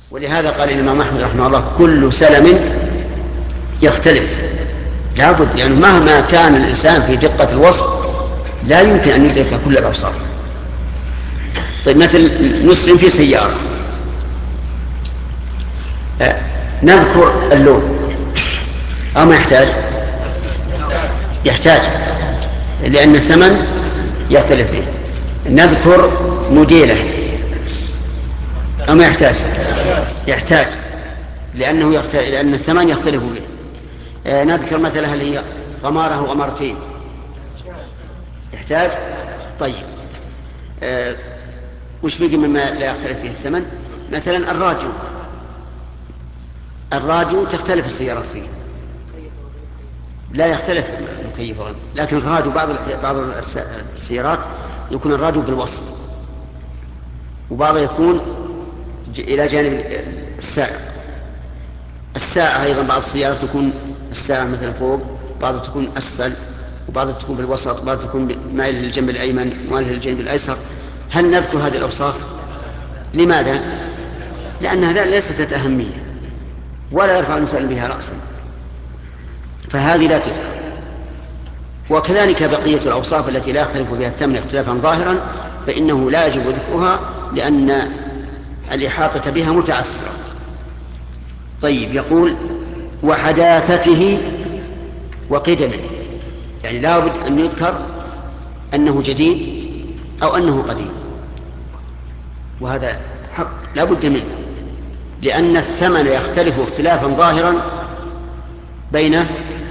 ولهذا قال الإمام أحمد رحمه الله كل سلم يختلف، لابد، يعني مهما كان الإنسان في دقة الوصف لا يمكن أن يدرك كل الأوصاف. طيب مثل نسلم في سيارة، نذكر اللون أو ما يحتاج؟ يحتاج، لأن الثمن يختلف به. نذكر موديله أو ما يحتاج؟ يحتاج، لأن الثمن يختلف به. نذكر مثلا هل هي غمارة أو غمارتين، يحتاج. طيب وش بقي مما لا يختلف به الثمن؟ مثلا الراديو تختلف السيارات فيه، لا يختلف المكيف، لكن الراديو بعض السيارات يكون الراديو بالوسط، وبعضه يكون إلى جانب الساعة أيضا بعض السيارات تكون الساعة مثلا فوق، بعضها تكون أسفل، وبعضها تكون بالوسط، بعضها تكون مائل للجنب الأيمن ومائل للجنب الأيسر. هل نذكر هذه الأوصاف؟ لماذا؟ لأن هذا ليست ذات أهمية ولا يرفع الإنسان بها رأسا، فهذه لا تذكر. وكذلك بقية الأوصاف التي لا يختلف بها الثمن اختلافا ظاهرا فإنه لا يجب ذكرها، لأن الإحاطة بها متعسرة. طيب يقول وحداثته وقدمه، يعني لا بد أن يذكر أنه جديد أو أنه قديم، وهذا حق لا بد منه، لأن الثمن يختلف اختلافا ظاهرا بين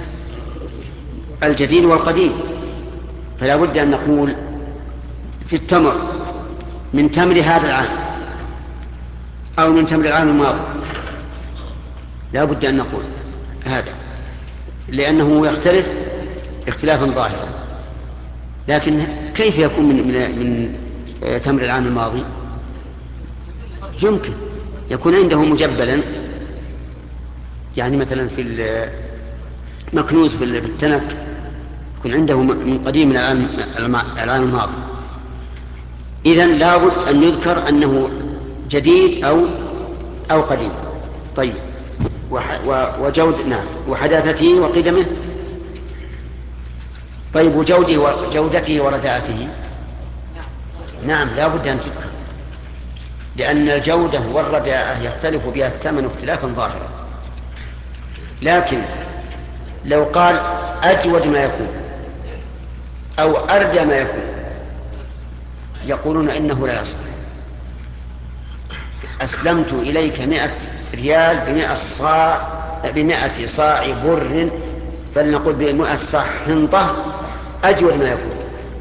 الجديد والقديم. فلا بد أن نقول في التمر من تمر هذا العام أو من تمر العام الماضي، لا بد أن نقول هذا، لأنه يختلف اختلافا ظاهرا. لكن كيف يكون من تمر العام الماضي؟ يمكن يكون عنده مجبلا، يعني مثلا في مكنوز في التنك، يكون عنده من قديم من العام الماضي. إذن لابد أن يذكر أنه جديد أو قديم. طيب نعم وحداثته وقدمه. طيب وجودته ورداءته، نعم لا بد أن تذكر، لأن الجودة والرداءة يختلف بها الثمن اختلافا ظاهرا. لكن لو قال أجود ما يكون أو أردى ما يكون يقولون إنه لا يصح. أسلمت إليك 100 ريال ب100 صاع بر، بل نقول ب100 صاع حنطة، أجود ما يكون.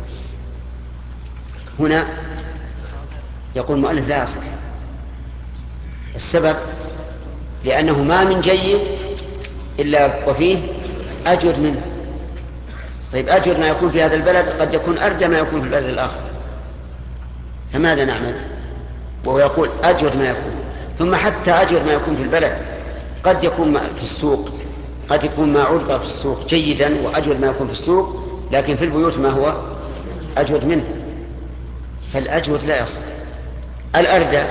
هنا يقول المؤلف لا يصح. السبب لأنه ما من جيد إلا وفيه أجود منه. طيب أجود ما يكون في هذا البلد قد يكون أردى ما يكون في البلد الآخر، فماذا نعمل؟ وهو يقول أجود ما يكون، ثم حتى أجود ما يكون في البلد قد يكون في السوق، قد يكون ما عرض في السوق جيدا وأجود ما يكون في السوق، لكن في البيوت ما هو أجود منه، فالأجود لا يصح. الأردى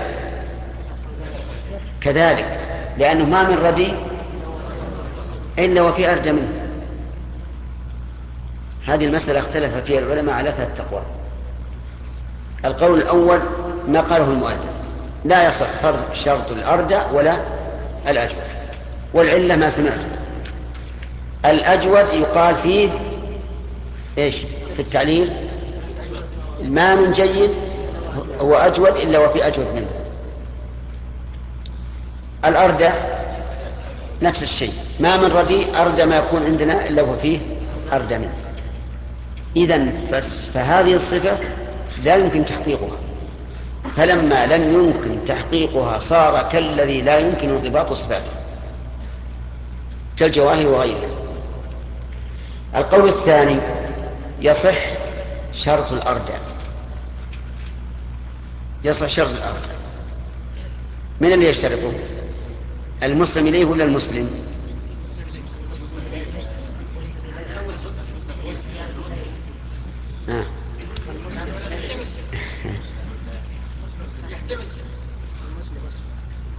كذلك، لأنه ما من ردي إلا وفي أردى منه. هذه المسألة اختلف فيها العلماء على 3 أقوال. القول الأول ما قاله المؤلف، لا يصح شرط الأردى ولا الأجود، والعلة ما سمعته. الأجود يقال فيه إيش في التعليل؟ ما من جيد هو أجود إلا وفي أجود منه. الأردى نفس الشيء، ما من ردي أردى ما يكون عندنا إلا وفيه أردى منه. إذن فهذه الصفة لا يمكن تحقيقها، فلما لم يمكن تحقيقها صار كالذي لا يمكن انضباط صفاته كالجواهر وغيرها. القول الثاني يصح شرط الأردى، يصح شرط الأردى. من اللي يشترطه؟ المسلم إليه ولا المسلم؟ آه.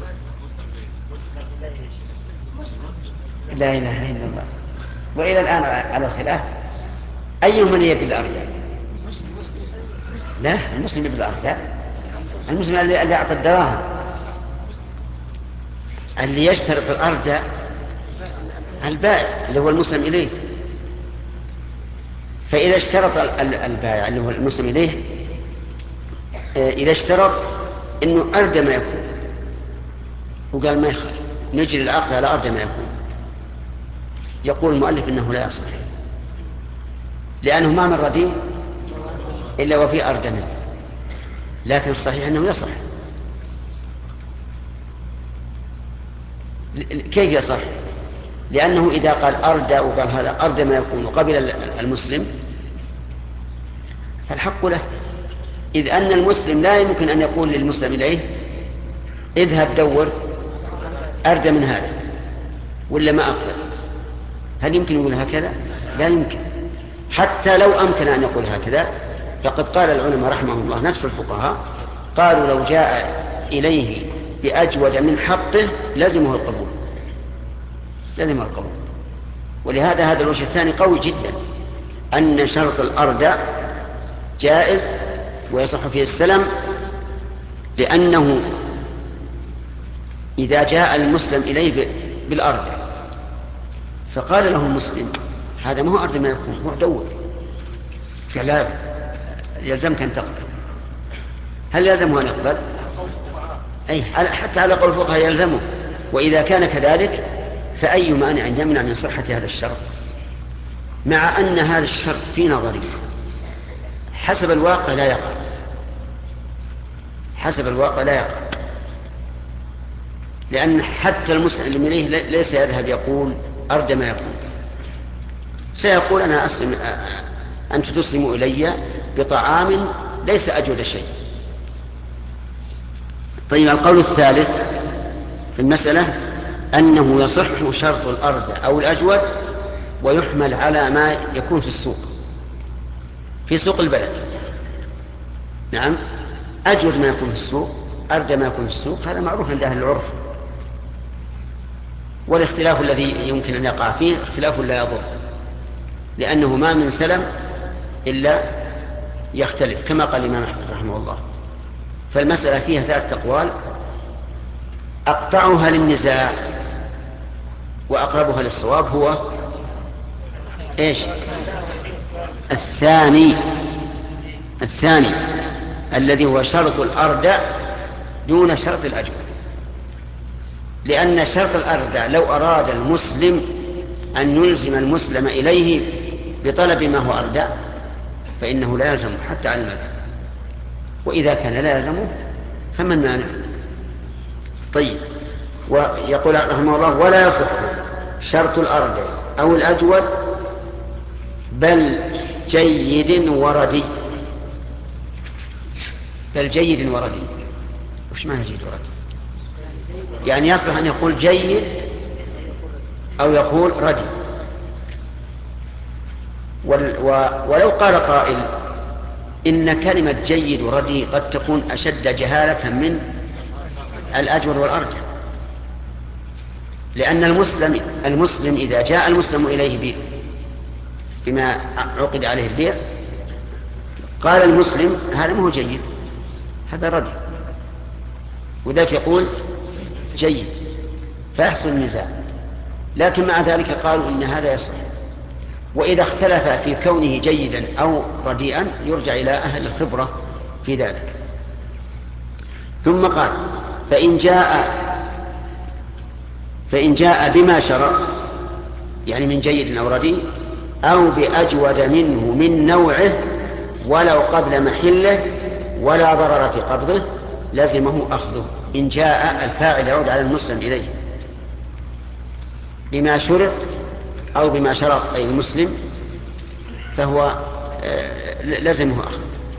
لا إله إلا الله. وإلى الآن على خلاف أيهم اللي يبي الأرض. لا، المسلم يبي الأرض. لا، المسلم اللي يعطي الدراهم. اللي يشترط الأرض البائع اللي هو المسلم إليه. فإذا اشترط البائع اللي هو المسلم إليه، إذا اشترط إنه أرض ما يكون وقال ما يخالف نجري العقد على أرض ما يكون، يقول المؤلف إنه لا يصح، لأنه ما من رديء إلا وفي أرض منه. لكن الصحيح أنه يصح. كيف يصح؟ لأنه إذا قال أرض وقال هذا أرض ما يكون وقبل المسلم فالحق له، إذ أن المسلم لا يمكن أن يقول للمسلم إليه اذهب دور أرض من هذا ولا ما أقبل. هل يمكن يقول هكذا؟ لا يمكن. حتى لو أمكن أن يقول هكذا فقد قال العلماء رحمهم الله نفس الفقهاء قالوا لو جاء إليه بأجود من حقه لزمه القبول، لزم القبول. ولهذا هذا الوجه الثاني قوي جدا، أن شرط الأرض جائز ويصح فيه السلم، لأنه إذا جاء المسلم إليه بالأرض فقال له المسلم هذا ما هو أرض ما يكون، هو دور، قال لا يلزمك أن تقبل. هل يلزمه أن يقبل؟ أي حتى على قول الفقهاء يلزمه. وإذا كان كذلك فأي مانع يمنع من صحة هذا الشرط، مع أن هذا الشرط في نظري حسب الواقع لا يقع، حسب الواقع لا يقع. لأن حتى المسلم إليه ليس يذهب يقول أرض ما يكون، سيقول أنا أسلم، أنت تسلم إلي بطعام ليس أجود شيء. طيب، القول الثالث في المسألة أنه يصح شرط الأرض أو الأجود ويحمل على ما يكون في السوق، في سوق البلد. نعم، أجود ما يكون في السوق، أرض ما يكون في السوق، هذا معروف عند أهل العرف. والاختلاف الذي يمكن أن يقع فيه اختلاف لا يضر، لأنه ما من سلم إلا يختلف كما قال الإمام أحمد رحمه الله. فالمسألة فيها 3 أقوال، أقطعها للنزاع وأقربها للصواب هو إيش؟ الثاني الذي هو شرط الأرض دون شرط الأجود. لأن شرط الأرض لو أراد المسلم أن يلزم المسلم إليه بطلب ما هو أرض فإنه لا يلزمه حتى على المذهب، وإذا كان لا يلزمه فمن مانع. طيب، ويقول رحمه الله ولا يصح شرط الأرض أو الأجود بل جيد وردي. بل جيد وردي، وش معنى جيد وردي؟ يعني يصلح أن يقول جيد أو يقول ردي. ولو قال قائل إن كلمة جيد وردي قد تكون أشد جهالة من الأجود والأرجح، لأن المسلم إذا جاء المسلم إليه بما عقد عليه البيع قال المسلم هذا ما هو جيد، هذا ردي، وذاك يقول جيد، فيحصل النزاع. لكن مع ذلك قالوا إن هذا يصح. وإذا اختلف في كونه جيدا أو رديئا يرجع إلى أهل الخبرة في ذلك. ثم قال فإن جاء بما شرط، يعني من جيد أو رديء أو بأجود منه من نوعه ولو قبل محله ولا ضرر في قبضه لزمه أخذه. إن جاء الفاعل يعود على المسلم إليه بما شرط أو بما شرط أي المسلم فهو لزمه أخذه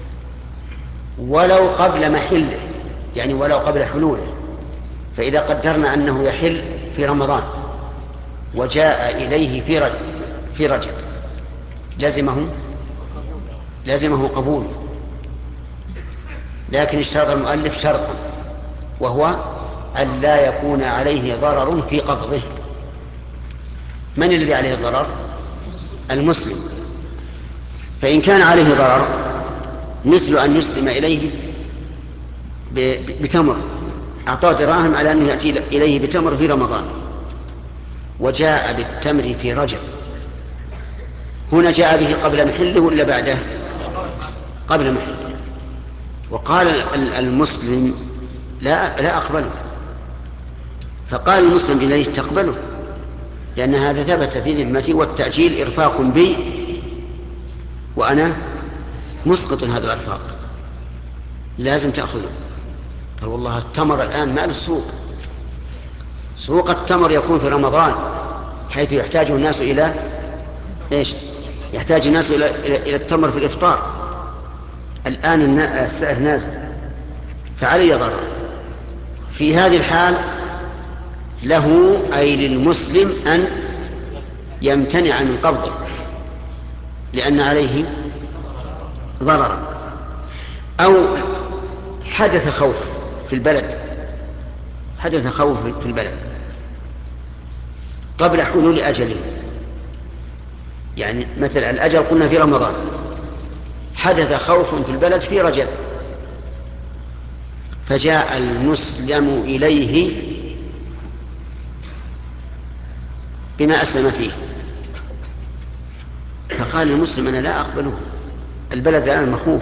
ولو قبل محله، يعني ولو قبل حلوله. فإذا قدرنا أنه يحل في رمضان وجاء إليه في رجب لزمه قبوله. لكن اشترط المؤلف شرطا وهو أن لا يكون عليه ضرر في قبضه. من الذي عليه الضرر؟ المسلم. فإن كان عليه ضرر مثل أن يسلم إليه بتمر، أعطاه دراهم على أنه يأتي إليه بتمر في رمضان، وجاء بالتمر في رجب، هنا جاء به قبل محله ولا بعده؟ قبل محله. وقال المسلم لا أقبله، فقال المسلم إليه تقبله، لأن هذا ثبت في ذمتي، والتأجيل إرفاق بي وأنا مسقط هذا الإرفاق، لازم تأخذه. قال والله التمر الآن مال السوق، سوق التمر يكون في رمضان حيث يحتاج الناس إلى إيش؟ يحتاج الناس إلى التمر في الإفطار. الآن السعر نازل، فعلي ضرر. في هذه الحال له أي للمسلم أن يمتنع من قبضه، لأن عليه ضررا. أو حدث خوف في البلد، حدث خوف في البلد قبل حلول أجله، يعني مثل الأجل قلنا في رمضان، حدث خوف في البلد في رجب، فجاء المسلم إليه بما أسلم فيه، فقال المسلم أنا لا أقبله، البلد الآن مخوف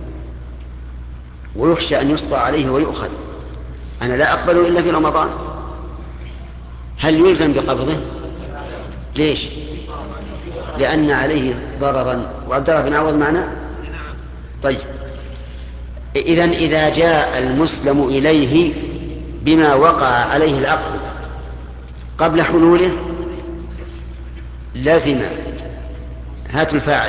ويخشى أن يسطى عليه ويؤخذ، أنا لا أقبله إلا في رمضان. هل يلزم بقبضه؟ ليش؟ لأن عليه ضررا. وعبد الله بن عوض معنا؟ طيب، إذن إذا جاء المسلم إليه بما وقع عليه العقد قبل حلوله لازم، هات الفاعل،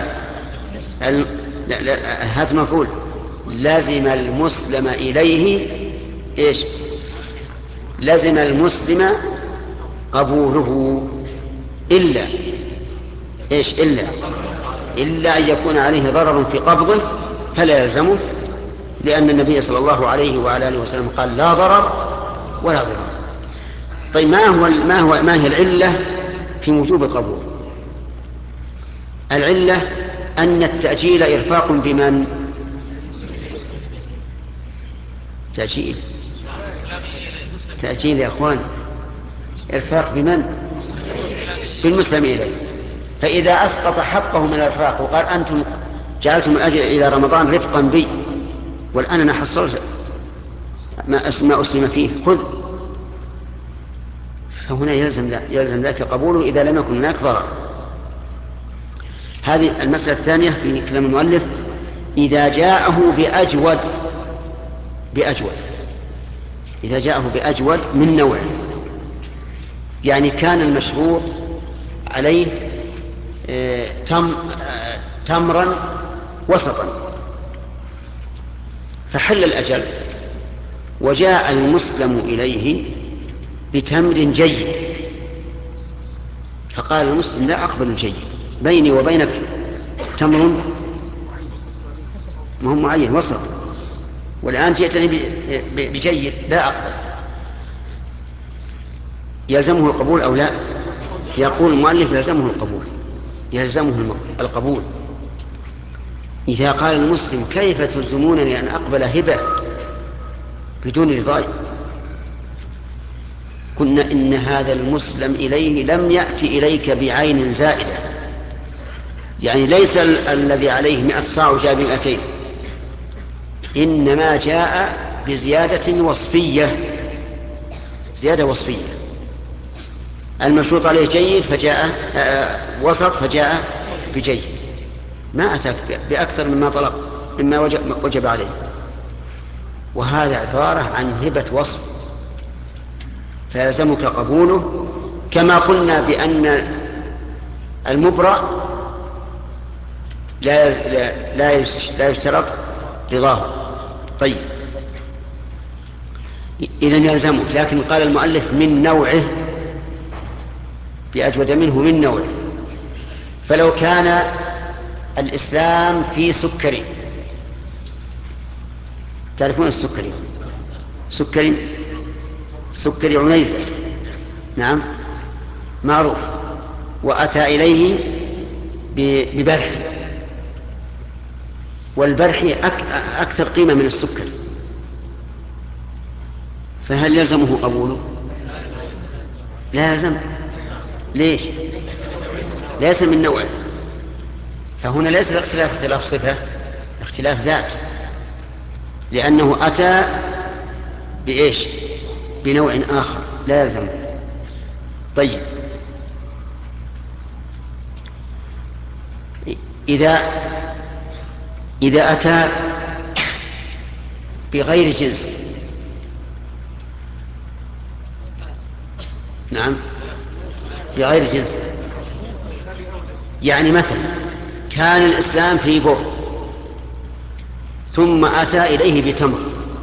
لا هات مفعول، لازم المسلم إليه إيش؟ لازم المسلم قبوله، إلا إيش؟ إلا أن يكون عليه ضرر في قبضه فلا يلزمه، لأن النبي صلى الله عليه وعلى آله وسلم قال لا ضرر ولا ضرر. طيب، ما هي العلة في وجوب القبول؟ العلة أن التأجيل إرفاق بمن؟ تأجيل يا أخوان، إرفاق بمن؟ بالمسلم إليه. فإذا أسقط حقه من الإرفاق وقال أنتم جعلتم الأجل إلى رمضان رفقا بي، والآن أنا حصلت ما أسلم فيه، خذ، فهنا يلزم ذلك قبوله إذا لم يكن هناك ضرر. هذه المسألة الثانية في كلام المؤلف، إذا جاءه بأجود، إذا جاءه بأجود من نوعه، يعني كان المشروط عليه تمرا وسطا، فحل الأجل وجاء المسلم إليه بتمر جيد، فقال المسلم لا أقبل الجيد، بيني وبينك تمر مهم معين وسط، والآن جئتني بجيد لا أقبل، يلزمه القبول أو لا؟ يقول المؤلف يلزمه القبول. إذا قال المسلم كيف تلزمونني أن أقبل هبة بدون رضاي؟ قلنا إن هذا المسلم إليه لم يأتي إليك بعين زائدة، يعني ليس الذي عليه 100 صاع وجاء ب200، إنما جاء بزيادة وصفية، زيادة وصفية، المشروط عليه جيد فجاء وسط فجاء بجيد، ما أتاك بأكثر مما وجب عليه. وهذا عبارة عن هبة وصف، فيلزمك قبوله، كما قلنا بأن المبرأ لا يشترط رضاه. طيب، إذن يلزمه، لكن قال المؤلف من نوعه، بأجود منه من نوعه. فلو كان الإسلام في سكري، تعرفون السكري؟ سكري عنيزة، نعم معروف، وأتى إليه ببرح، والبرح أكثر قيمة من السكر، فهل يلزمه قبوله؟ لا يلزم. ليش؟ ليس من نوعه، فهنا ليس الاختلاف اختلاف صفة، اختلاف ذات، لأنه أتى بإيش؟ بنوع آخر لا يلزمه. طيب، إذا أتى بغير جنس، نعم بغير جنس، يعني مثلا كان الإسلام في بر ثم أتى إليه بتمر،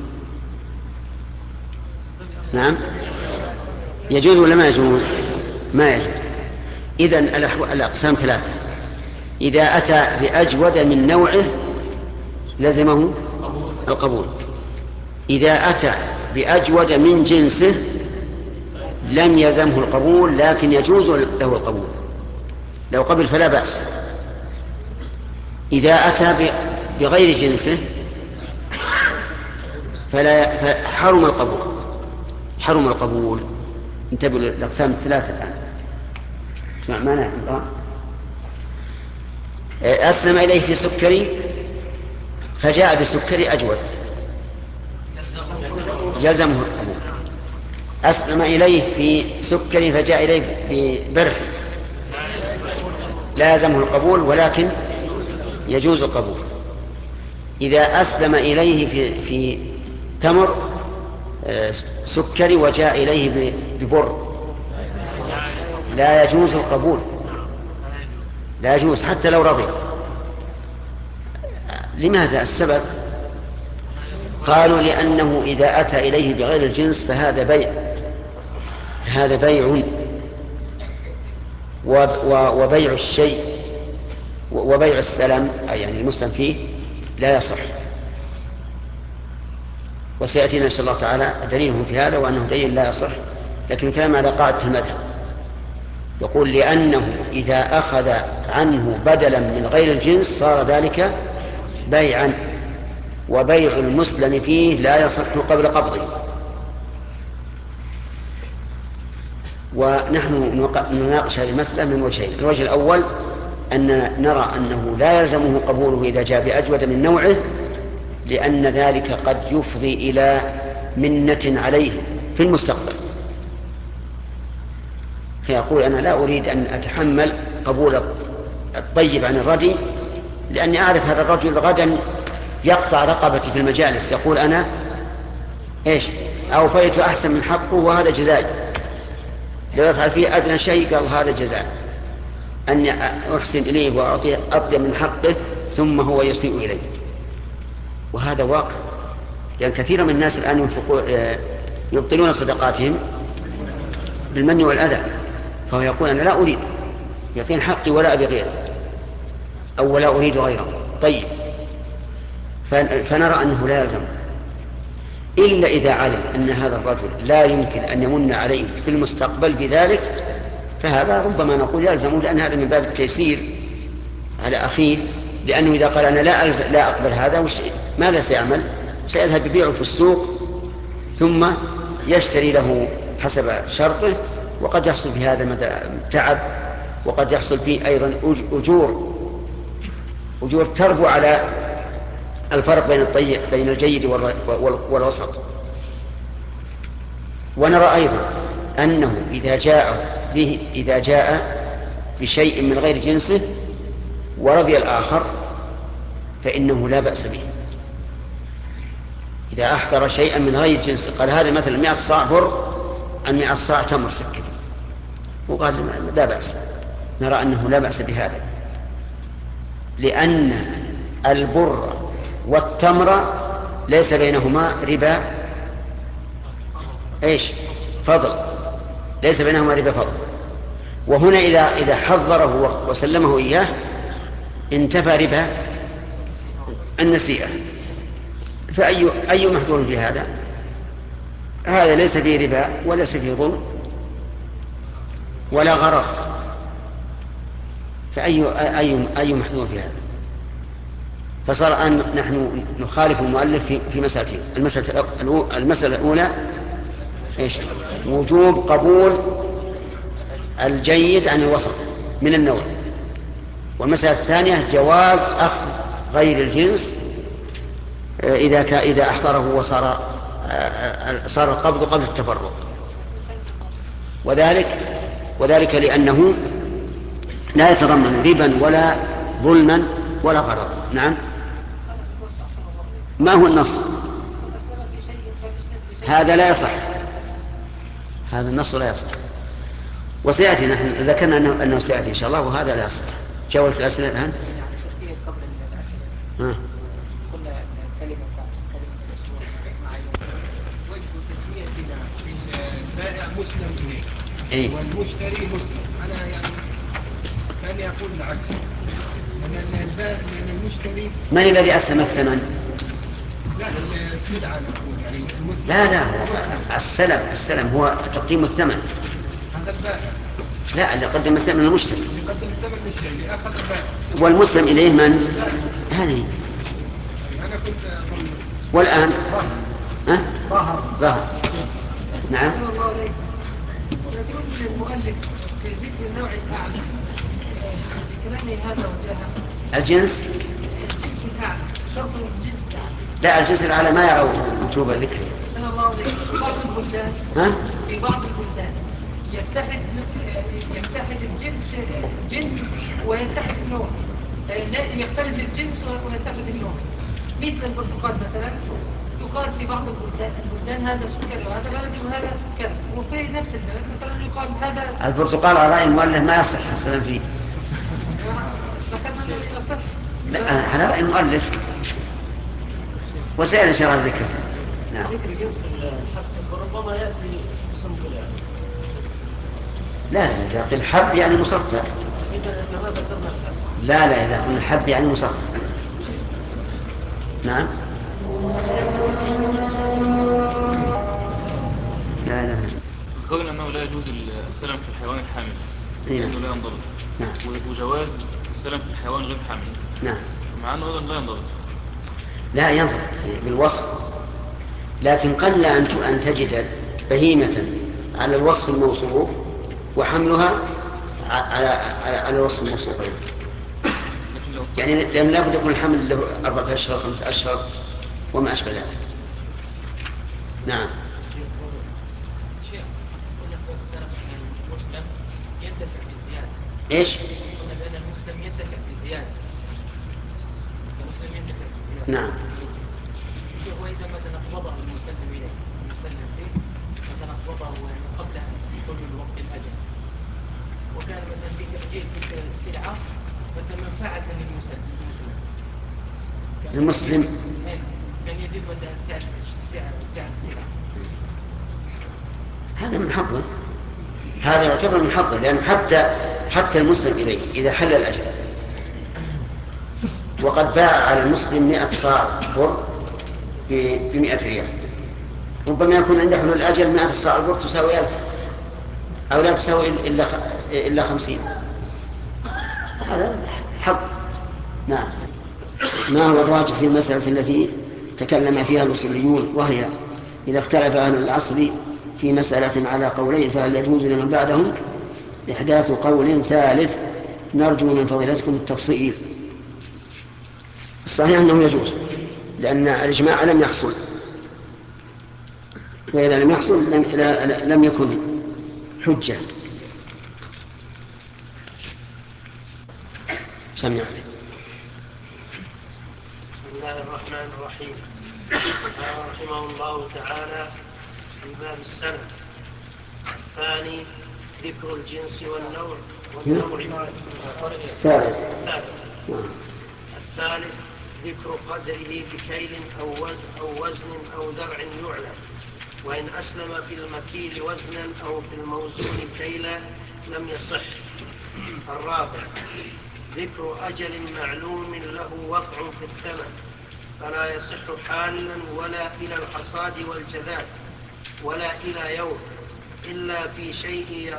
نعم يجوز ولا ما يجوز؟ ما يجوز. إذن الأقسام ثلاثة: إذا أتى بأجود من نوعه لزمه القبول، إذا أتى بأجود من جنسه لم يلزمه القبول لكن يجوز له القبول، لو قبل فلا بأس. إذا أتى بغير جنسه فحرم القبول، حرم القبول. انتبهوا للأقسام الثلاثة الآن. اسمع معنا عمران. أسلم إليه في سكري فجاء بسكري أجود يلزمه القبول. أسلم إليه في سكري فجاء إليه ببرح لا يلزمه القبول ولكن يجوز القبول. إذا أسلم إليه في تمر سكري وجاء إليه ببر لا يجوز القبول، لا يجوز حتى لو رضي. لماذا؟ السبب قالوا لأنه إذا أتى إليه بغير الجنس فهذا بيع، هذا بيع، وبيع الشيء وبيع السلم يعني المسلم فيه لا يصح. وسيأتينا إن شاء الله تعالى دليلهم في هذا وأنه دليل لا يصح، لكن الكلام على قاعدة المذهب. يقول لأنه إذا أخذ عنه بدلا من غير الجنس صار ذلك بيعا، وبيع المسلم فيه لا يصح قبل قبضه. ونحن نناقش هذه المسألة من وجهين: الوجه الأول أن نرى أنه لا يلزمه قبوله إذا جاء بأجود من نوعه، لأن ذلك قد يفضي إلى منة عليه في المستقبل، فيقول أنا لا أريد أن أتحمل قبول الطيب عن الردي، لأني أعرف هذا الرجل غدا يقطع رقبتي في المجالس، يقول أنا إيش أوفيت أحسن من حقه وهذا جزائي، لو يفعل فيه أدنى شيء قال هذا جزاء، أني أحسن إليه وأعطيه أطيب من حقه ثم هو يسيء إليه. وهذا واقع، لأن كثير من الناس الآن يبطلون صدقاتهم بالمن والأذى، فهو يقول أنا لا أريد يعطين حقي ولا أبي غيره أو ولا أريد غيره. طيب، فنرى أنه لا يلزم إلا إذا علم أن هذا الرجل لا يمكن أن يمن عليه في المستقبل بذلك، فهذا ربما نقول يلزمه، لأن هذا من باب التيسير على أخيه، لأنه إذا قال أنا لا أقبل هذا ماذا سيعمل؟ سيذهب يبيعه في السوق ثم يشتري له حسب شرطه، وقد يحصل في هذا تعب، وقد يحصل فيه أيضا أجور تربو على الفرق بين الجيد والوسط. ونرى أيضا أنه إذا جاء بشيء من غير جنسه ورضي الآخر فإنه لا بأس به. إذا أحضر شيئا من غير جنسه قال هذا مثلا 100 صاع بر عن 100 صاع تمر سكري، وقال لا بأس، نرى أنه لا بأس بهذا، لأن البر والتمر ليس بينهما ربا فضل، ليس بينهما ربا فضل. وهنا إذا حضره وسلمه إياه انتفى ربا النسيئة، فأي محظور في هذا؟ هذا ليس فيه ربا وليس فيه ظلم ولا غرر، فأي محذور في هذا؟ فصار أن نحن نخالف المؤلف في مسألتين. المسألة الأولى إيش؟ وجوب قبول الجيد عن الوسط من النوع. والمسألة الثانية جواز أخذ غير الجنس إذا أحضره وصار صار القبض قبل التفرق. وذلك لأنه لا يتضمن ربا ولا ظلما ولا غرر. نعم. ما هو النص؟ هذا لا يصح، هذا النص لا يصح. وسيأتي، نحن ذكرنا أنه سيأتي إن شاء الله، وهذا لا يصح. جاوبت الأسئلة الآن؟ قبل الأسئلة قلنا أن كلمة الأسبوع وجه تسميتنا البائع مسلم إليه والمشتري مسلم. أنا يعني كان يقول العكس، أن البائع من المشتري. من الذي أسلم الثمن؟ لا، السلعة نقول يعني. لا السلم هو تقديم الثمن. هذا البائع. لا، اللي قدم الثمن المشتري. اللي قدم الثمن المشتري اللي أخذ البائع. والمسلم إليه من؟ هذه. أنا كنت أظن. والآن ظهر. نعم. صلى الله عليه يقول من المؤلف في ذكر النوع الأعلى لكلامه هذا وجهه الجنس الأعلى، شرط الجنس الأعلى. لا، الجنس الأعلى ما يروا وجوب ذكره. صلى الله عليه في بعض البلدان في بعض البلدان يتحد الجنس ويتحد النوع، لا يختلف الجنس ويتحد النوع. مثل البرتقال مثلا يقال في بعض البلدان هذا سكر وهذا بلدي وهذا سكر، وفي نفس البلد مثلا يقال هذا البرتقال على رأي المؤلف ما يصح السلام فيه. ذكرنا انه يصح. لا، على رأي المؤلف، وسيأتي إن شاء الله ذكر. نعم. ذكر جنس الحب ربما يأتي اسم بلا. لا، إذا قيل حب يعني مصفى. إذا ما ذكرنا الحب. لا، إذا قلنا حب يعني مصفى. نعم. لا. قلنا أنه لا يجوز السلم في الحيوان الحامل لأنه لا ينضبط. نعم. وجواز السلم في الحيوان غير حامل. نعم. مع أنه أيضا لا ينضبط. لا ينضبط بالوصف، لكن قل أن تجد بهيمة على الوصف الموصوف وحملها على الوصف الموصوف أيضا. يعني لأن لا بد يكون الحمل له 4 أشهر 5 أشهر وما أشبه ذلك. نعم. المسلم ينتفع بالزيادة. إيش؟ قلنا بأن المسلم ينتفع بالزيادة. المسلم ينتفع بالزيادة. نعم. هو إذا مثلا قبضه المسلم إليه المسلم فيه مثلا قبضه قبل حلول وقت الأجل، وكان مثلا تلك السلعة مثلا منفعة المسلم كان يزيد مثلا سعر السلعة. هذا من حظه، هذا يعتبر من حظه، لأنه حتى المسلم إليه إذا حل الأجل وقد باع على المسلم 100 صاع بر ب100 ريال، ربما يكون عند حلول الأجل 100 صاع بر تساوي 1000 أو لا تساوي إلا 50. هذا حظ. نعم. ما هو الراجح في المسألة التي تكلم فيها الأصوليون، وهي إذا اختلف أهل العصر في مسألة على قولين فهل يجوز لمن بعدهم إحداث قول ثالث؟ نرجو من فضيلتكم التفصيل. الصحيح أنه يجوز، لأن الإجماع لم يحصل، وإذا لم يحصل لم يكن حجة. سمع عليك. بسم الله الرحمن الرحيم. قال رحمه الله تعالى في باب السلم الثاني ذكر الجنس والنوع الثالث ذكر قدره بكيل أو وزن أو ذرع يعلم، وإن أسلم في المكيل وزنا أو في الموزون كيلا لم يصح. الرابع ذكر أجل معلوم له وقع في الثمن، فلا يصح حالا ولا إلى الحصاد والجذاب، ولا إلى يوم إلا في شيء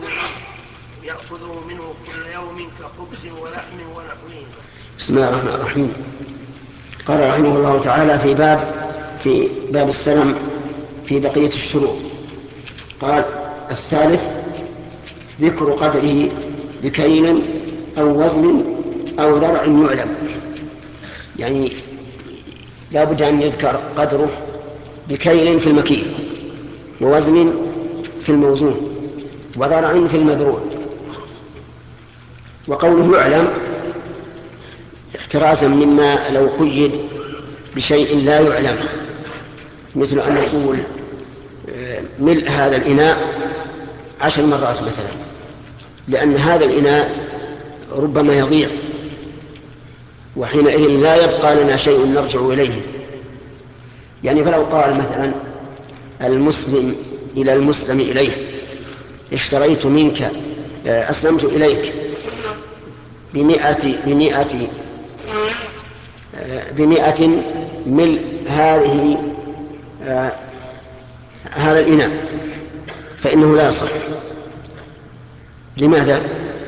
يأخذه منه كل يوم كخبز ولحم ونحوه. بسم الله الرحمن الرحيم. قال رحمه الله تعالى في باب السلم في بقية الشروط. قال: الثالث ذكر قدره بكيل أو وزن أو ذرع يعلم. يعني لا بد أن يذكر قدره بكيل في المكيل، ووزن في الموزون، وذرع في المذروع. وقوله يعلم احترازا مما لو قيد بشيء لا يعلم، مثل أن نقول ملء هذا الإناء 10 مرات مثلا، لأن هذا الإناء ربما يضيع، وحينئذ لا يبقى لنا شيء نرجع إليه. يعني فلو قال مثلا المسلم إلى المسلم إليه: اشتريت منك، أسلمت إليك بمئة ملء هذا الإناء، فإنه لا يصح. لماذا؟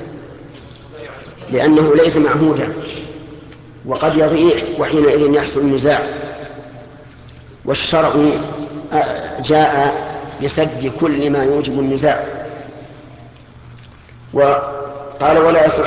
لأنه ليس معهودا وقد يضيع، وحينئذ يحصل النزاع، والشرع جاء لسد كل ما يوجب النزاع. وقال: ولا يصح.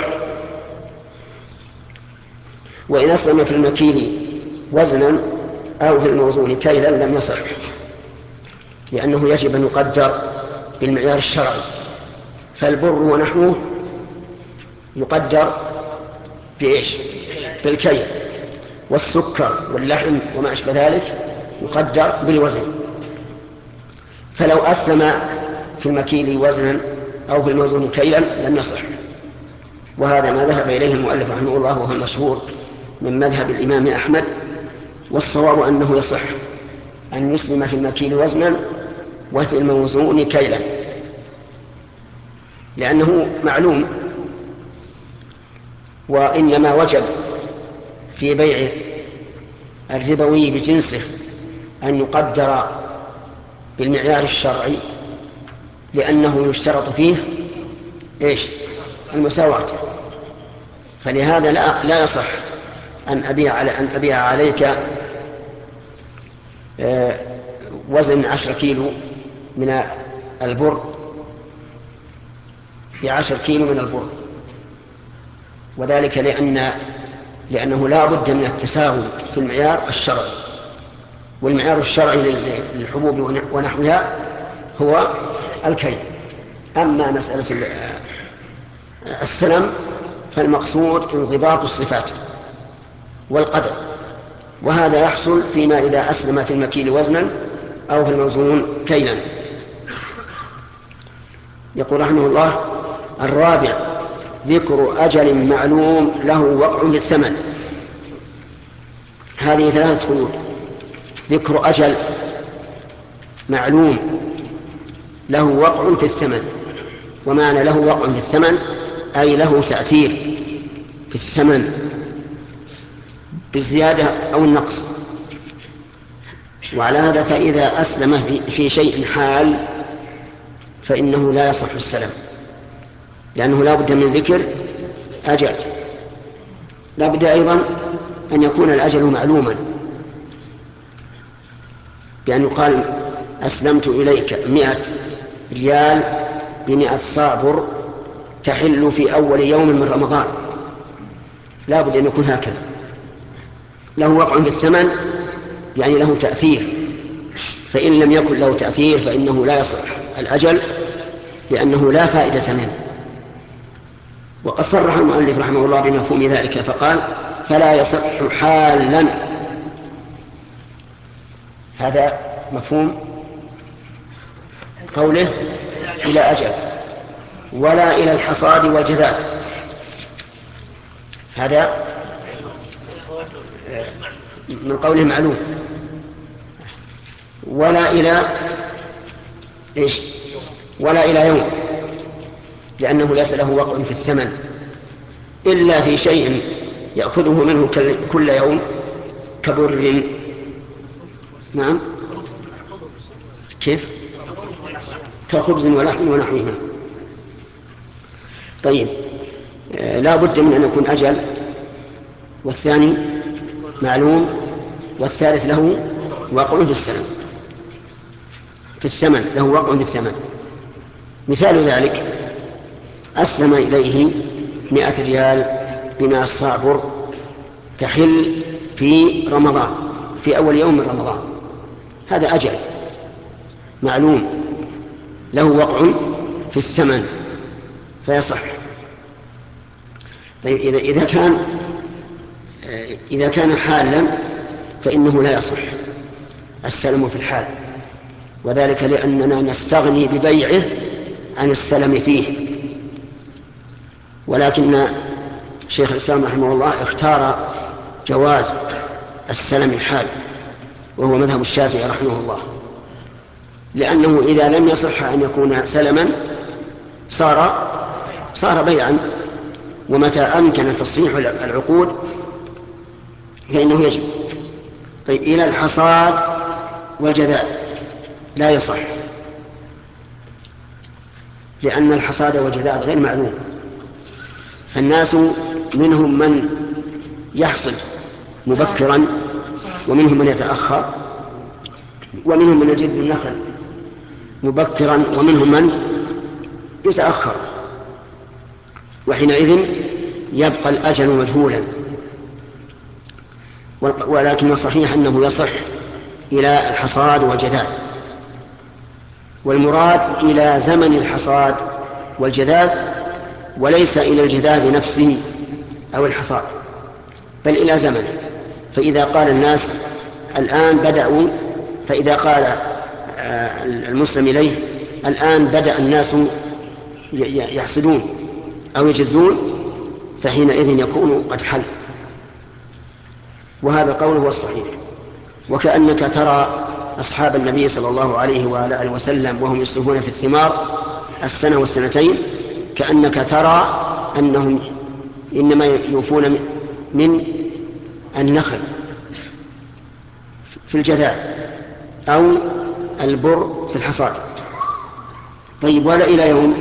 وإن أسلم في المكيل وزنا أو في الموزون كيلا لم يصح، لأنه يجب أن يقدر بالمعيار الشرعي. فالبر ونحوه يقدر بإيش؟ بالكيل. والسكر واللحم وما أشبه ذلك يقدر بالوزن. فلو أسلم في المكيل وزنا أو في الموزون كيلا لم يصح. وهذا ما ذهب إليه المؤلف رحمه الله، وهو المشهور من مذهب الإمام أحمد. والصواب أنه يصح أن يسلم في المكيل وزنا وفي الموزون كيلا، لأنه معلوم. وإنما وجب في بيع الربوي بجنسه أن يقدر بالمعيار الشرعي، لأنه يشترط فيه إيش؟ المساواة. فلهذا لا يصح أن أبيع عليك وزن 10 كيلو من البر ب10 كيلو من البر، وذلك لأنه لا بد من التساوي في المعيار الشرعي. والمعيار الشرعي للحبوب ونحوها هو الكيل. أما مسألة السلم فالمقصود انضباط الصفات والقدر، وهذا يحصل فيما إذا أسلم في المكيل وزنا أو في الموزون كيلا. يقول رحمه الله: الرابع ذكر أجل معلوم له وقع في الثمن. هذه 3 قيود: ذكر أجل معلوم له وقع في الثمن. ومعنى له وقع في الثمن أي له تأثير في الثمن بالزيادة أو النقص. وعلى هذا فإذا أسلم في شيء حال فإنه لا يصح السلم، لأنه لا بد من ذكر أجل. لا بد أيضا أن يكون الأجل معلوما، بأن يقال أسلمت إليك 100 ريال ب100 صاع بر تحل في أول يوم من رمضان. لا بد أن يكون هكذا، له وقع في الثمن يعني له تأثير. فإن لم يكن له تأثير فإنه لا يصح الأجل، لأنه لا فائدة منه. وقد صرح المؤلف رحمه الله بمفهوم ذلك فقال: فلا يصح حالا. هذا مفهوم قوله إلى أجل، ولا إلى الحصاد والجذاذ. هذا من قوله معلوم. ولا إلى إيش؟ ولا إلى يوم، لأنه ليس له وقع في الثمن إلا في شيء يأخذه منه كل يوم كبر. نعم، كيف؟ كخبز ولحم ونحوهما. طيب، لا بد من أن يكون أجل، والثاني معلوم، والثالث له وقع في السلم في الثمن، له وقع في الثمن. مثال ذلك: أسلم إليه 100 ريال بما الصعبر تحل في رمضان، في أول يوم من رمضان، هذا أجل معلوم له وقع في الثمن فيصح. طيب، إذا كان حالا فإنه لا يصح السلم في الحال، وذلك لأننا نستغني ببيعه عن السلم فيه. ولكن شيخ الإسلام رحمه الله اختار جواز السلم الحال، وهو مذهب الشافعي رحمه الله، لأنه إذا لم يصح أن يكون سلما صار بيعا، ومتى أمكن تصحيح العقود فإنه يجب. طيب، إلى الحصاد والجذاء لا يصح، لأن الحصاد والجذاء غير معلوم، فالناس منهم من يحصد مبكرا، ومنهم من يتأخر، ومنهم من يجد النخل مبكرا، ومنهم من يتأخر، وحينئذ يبقى الأجل مجهولا. ولكن الصحيح أنه يصح إلى الحصاد والجذاذ، والمراد إلى زمن الحصاد والجذاذ، وليس إلى الجذاذ نفسه أو الحصاد، بل إلى زمنه. فإذا قال الناس الآن بدأوا، فإذا قال المسلم إليه الآن بدأ الناس يحصدون أو يجذون، فحينئذ يكون قد حل، وهذا القول هو الصحيح. وكأنك ترى أصحاب النبي صلى الله عليه وآله وسلم وهم يصرفون في الثمار السنة والسنتين، كأنك ترى أنهم إنما يوفون من النخل في الجذاذ أو البر في الحصاد. طيب، ولا إلى يوم؟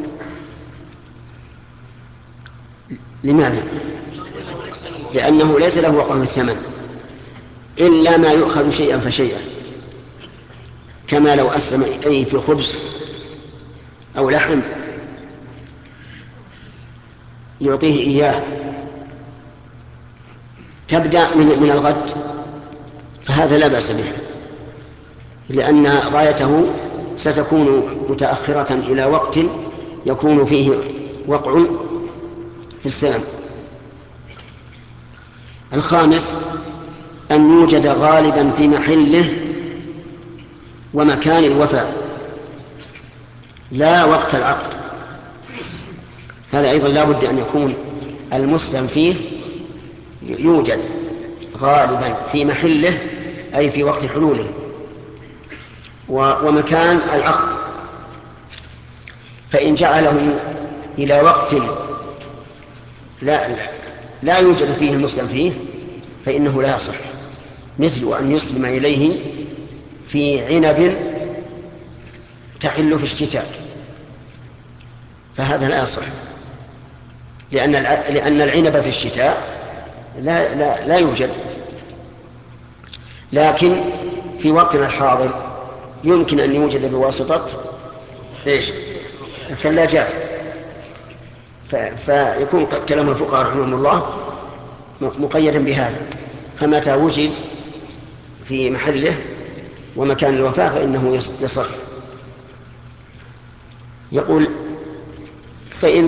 لماذا؟ لأنه ليس له وقع الثمن إلا ما يؤخذ شيئا فشيئا، كما لو أسلم أي في خبز أو لحم يعطيه إياه تبدأ من الغد، فهذا لا بأس به، لأن غايته ستكون متأخرة إلى وقت يكون فيه وقع في السلم. الخامس: أن يوجد غالبا في محله ومكان الوفاء لا وقت العقد، هذا أيضا لا بد أن يكون المسلم فيه يوجد غالبا في محله أي في وقت حلوله، ومكان العقد. فإن جعله إلى وقت لا يوجد فيه المسلم فيه فإنه لا يصح، مثل أن يسلم إليه في عنب تحل في الشتاء، فهذا لا يصح، لأن العنب في الشتاء لا يوجد. لكن في وقتنا الحاضر يمكن أن يوجد بواسطة الثلاجات، فيكون كلام الفقهاء رحمهم الله مقيدا بهذا، فمتى وجد في محله ومكان الوفاء فإنه يصح. يقول: فإن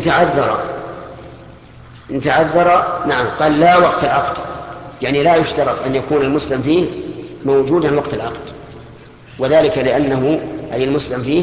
تعذر نعم، قال لا وقت العقد، يعني لا يشترط أن يكون المسلم فيه موجودا وقت العقد، وذلك لأنه أي المسلم فيه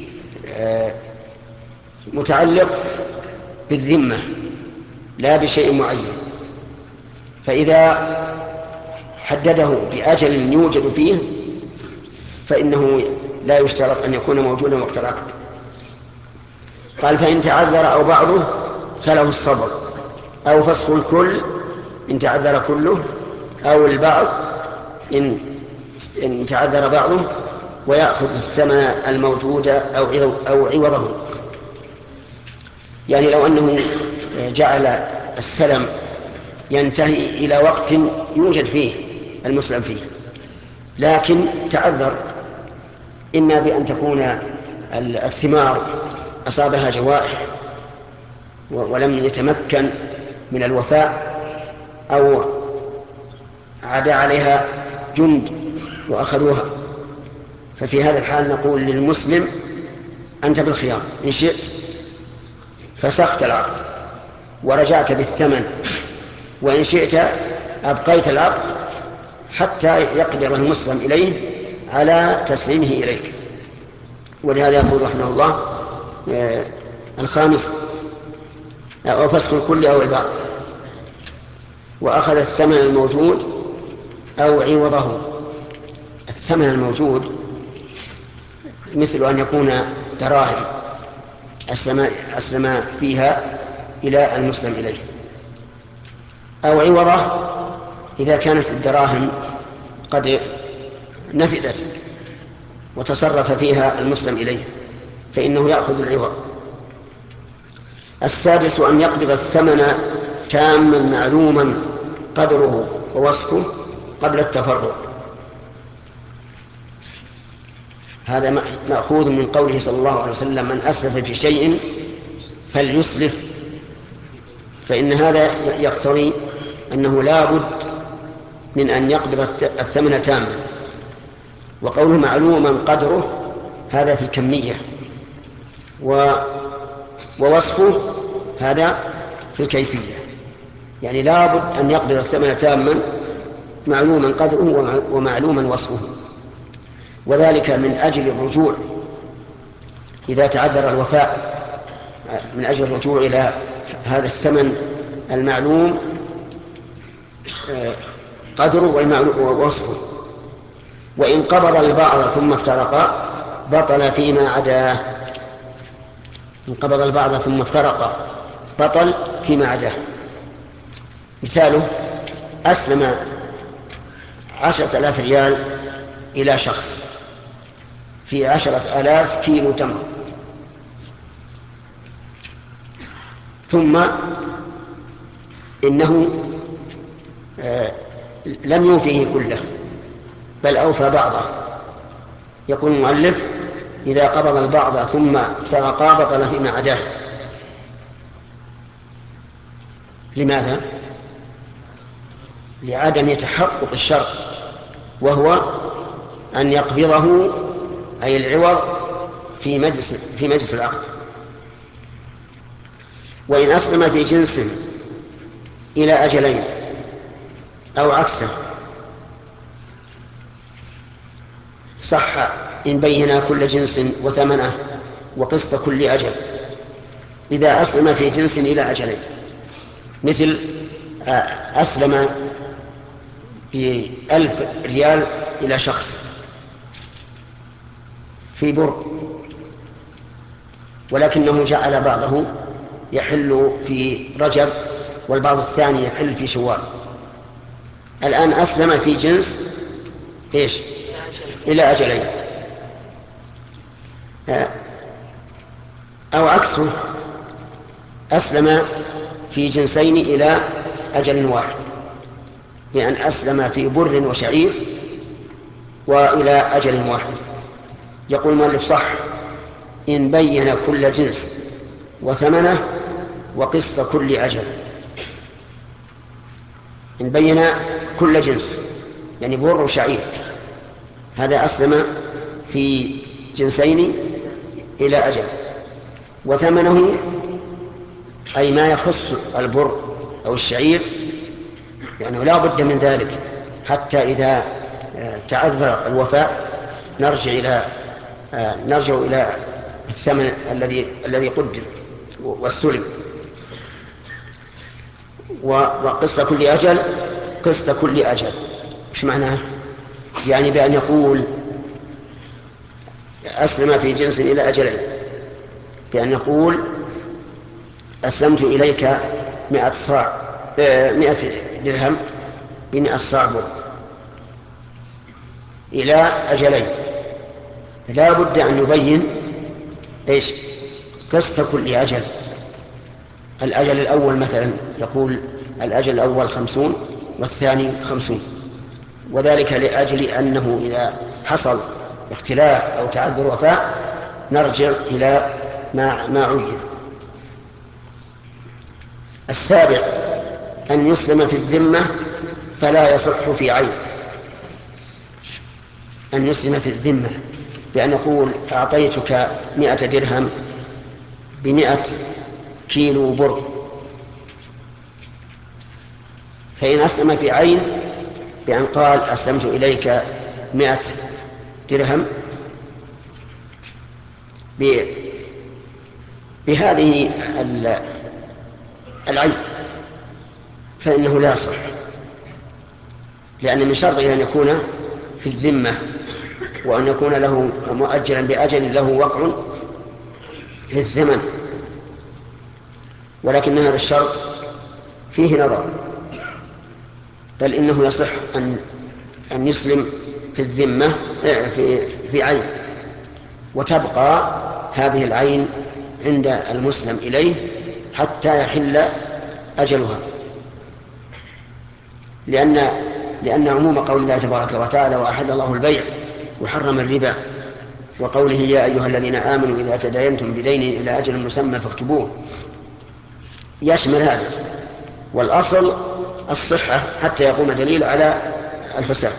متعلق بالذمة لا بشيء معين، فإذا حدده بأجل يوجد فيه فإنه لا يشترط أن يكون موجودا وقت العقد. قال: فإن تعذر أو بعضه فله الصبر أو فسخ الكل إن تعذر كله، أو البعض إن تعذر بعضه ويأخذ الثمن الموجود أو عوضه. يعني لو أنه جعل السلم ينتهي إلى وقت يوجد فيه المسلم فيه، لكن تعذر إما بأن تكون الثمار أصابها جوائح ولم يتمكن من الوفاء، أو عدا عليها جند وأخذوها، ففي هذا الحال نقول للمسلم أنت بالخيار، إن شئت فسخت العقد ورجعت بالثمن، وإن شئت أبقيت العقد حتى يقدر المسلم إليه على تسليمه إليك. ولهذا يقول رحمه الله الخامس أو فسخ الكل أو البعض، وأخذ الثمن الموجود أو عوضه. الثمن الموجود مثل أن يكون دراهم أسلم فيها إلى المسلم إليه، أو عوضه إذا كانت الدراهم قد نفدت وتصرف فيها المسلم إليه فإنه يأخذ العوض. السادس أن يقبض الثمن تاما معلوما قدره ووصفه قبل التفرق. هذا مأخوذ من قوله صلى الله عليه وسلم من أسلف في شيء فليسلف، فإن هذا يقتضي أنه لا بد من أن يقبض الثمن تاما. وقوله معلوما قدره هذا في الكمية، ووصفه هذا في الكيفية، يعني لا بد أن يقبض الثمن تاما معلوما قدره ومعلوما وصفه، وذلك من أجل الرجوع إذا تعذر الوفاء، من أجل الرجوع إلى هذا الثمن المعلوم قدره ووصفه. وإن قبض البعض ثم افترقا بطل فيما عداه. إن قبض البعض ثم افترقا بطل فيما عداه. مثاله أسلم 10,000 ريال إلى شخص في 10,000 كيلو تمر، ثم إنه لم يوفيه كله بل أوفى بعضه. يقول المؤلف إذا قبض البعض ثم سرقا بطل فيما عداه. لماذا؟ لعدم تحقق الشرط، وهو أن يقبضه أي العوض في مجلس العقد. وإن أسلم في جنس إلى أجلين أو عكسه صح إن بينا كل جنس وثمنه وقسط كل أجل. إذا أسلم في جنس إلى أجلين، مثل أسلم ب1,000 ريال إلى شخص في بر، ولكنه جعل بعضه يحل في رجب والبعض الثاني يحل في شوال. الآن أسلم في جنس إيش؟ إلى أجلين، أو عكسه أسلم في جنسين إلى أجل واحد، بأن أسلم في بر وشعير وإلى أجل واحد. يقول المؤلف صح إن بين كل جنس وثمنه وقسط كل أجل. إن بين كل جنس يعني بر وشعير، هذا أسلم في جنسين إلى أجل، وثمنه أي ما يخص البر أو الشعير يعني لا بد من ذلك حتى إذا تعذر الوفاء نرجع إلى الثمن الذي قدر والسلم. وقسط كل أجل قسط كل أجل إيش معناه؟ يعني بأن يقول أسلم في جنس إلى أجلين، بأن يقول أسلمت إليك 100 صاع 100 درهم ب100 صاع بر إلى أجلين، لا بد أن يبين إيش قسط كل أجل. الأجل الأول مثلا يقول الأجل الأول 50 والثاني 50، وذلك لأجل أنه إذا حصل اختلاف أو تعذر وفاة نرجع إلى ما عين. السابع أن يسلم في الذمة فلا يصح في عين. أن يسلم في الذمة بأن يقول أعطيتك 100 درهم ب100 كيلو بر، فإن أسلم في عين بأن قال أسلمت إليك 100 درهم بهذه العين فإنه لا يصح، لأن من شرطه أن يكون في الذمة وأن يكون له مؤجلا بأجل له وقع في الزمن، ولكن هذا الشرط فيه نظر، بل إنه يصح أن يسلم في الذمة في عين، وتبقى هذه العين عند المسلم إليه حتى يحل أجلها، لأن عموم قول الله تبارك وتعالى وأحل الله البيع وحرم الربا، وقوله يا أيها الذين آمنوا إذا تداينتم بدين إلى أجل مسمى فاكتبوه يشمل هذا، والأصل الصحة حتى يقوم دليل على الفساد.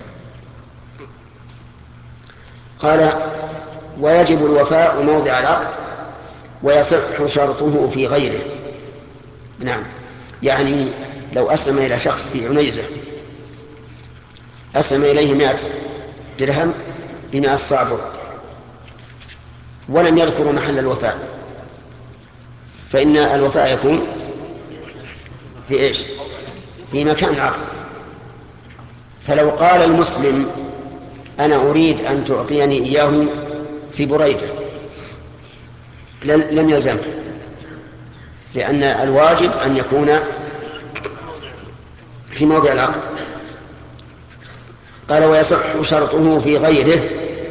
قال ويجب الوفاء موضع العقد ويصح شرطه في غيره. نعم، يعني لو أسلم إلى شخص في عنيزة أسلم إليه 100 درهم ب100 صاع بر ولم يذكر محل الوفاء، فإن الوفاء يكون في إيش؟ في مكان العقد. فلو قال المسلم أنا أريد أن تعطيني إياه في بريدة لم يلزم، لأن الواجب أن يكون في موضع العقد. قال ويصح شرطه في غيره،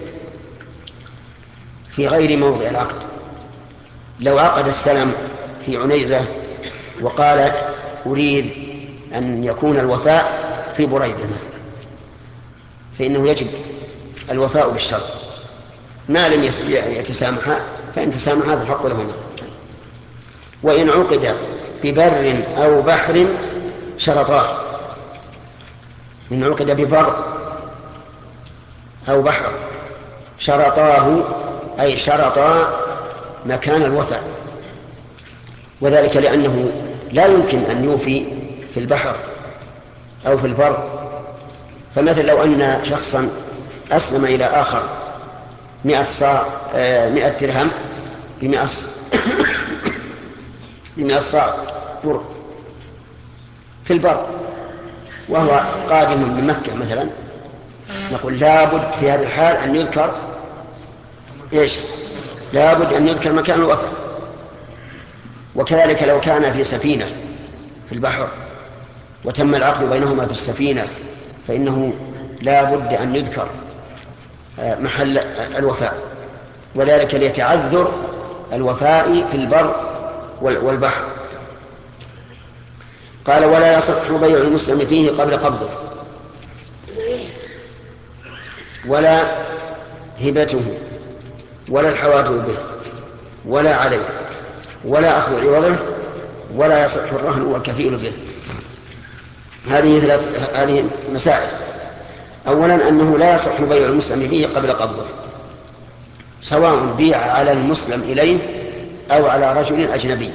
في غير موضع العقد. لو عقد السلم في عنيزة وقال أريد أن يكون الوفاء في بريدة مثلا، فإنه يجب الوفاء بالشرط، ما لم يتسامحا فإن تسامحا فالحق لهما. وإن عقد ببر أو بحر شرطاه. إن عقد ببر أو بحر شرطاه أي شرطا مكان الوفاء، وذلك لأنه لا يمكن أن يوفي في البحر أو في البر. فمثل لو أن شخصا أسلم إلى آخر 100 درهم ب100 صاع بر في البر وهو قادم من مكة مثلا، نقول لابد في هذه الحال أن يذكر إيش؟ لابد أن يذكر مكان الوفاء. وكذلك لو كان في سفينة في البحر وتم العقد بينهما في السفينة فإنه لابد أن يذكر محل الوفاء، وذلك ليتعذر الوفاء في البر والبحر. قال ولا يصح بيع المسلم فيه قبل قبضه ولا هبته ولا الحواجب به ولا عليه ولا أخذ عوضه ولا يصح الرهن والكفيل به. هذه مسائل. أولا أنه لا يصح بيع المسلم فيه قبل قبضه، سواء بيع على المسلم إليه أو على رجل أجنبي.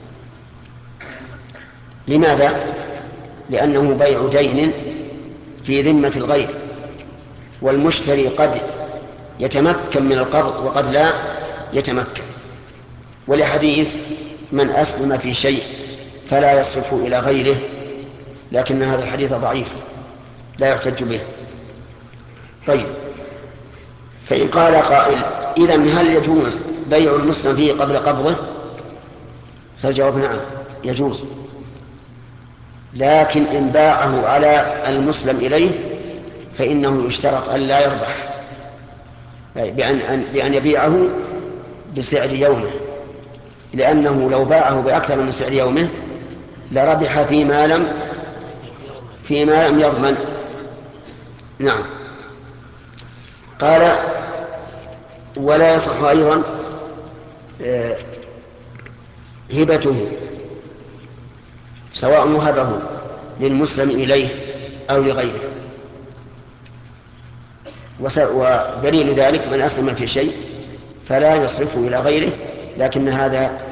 لماذا؟ لأنه بيع دين في ذمة الغير، والمشتري قد يتمكن من القبض وقد لا يتمكن، ولحديث من أسلم في شيء فلا يصرف إلى غيره، لكن هذا الحديث ضعيف لا يحتج به. طيب، فإن قال قائل إذن هل يجوز بيع المسلم فيه قبل قبضه؟ فالجواب نعم يجوز، لكن إن باعه على المسلم إليه فإنه يشترط أن لا يربح، بأن يبيعه بسعر يومه، لأنه لو باعه بأكثر من سعر يومه لربح فيما لم يضمن. نعم. قال ولا يصح أيضا هبته، سواء وهبه للمسلم إليه أو لغيره. ودليل ذلك من أسلم في شيء فلا يصرفه إلى غيره، لكن هذا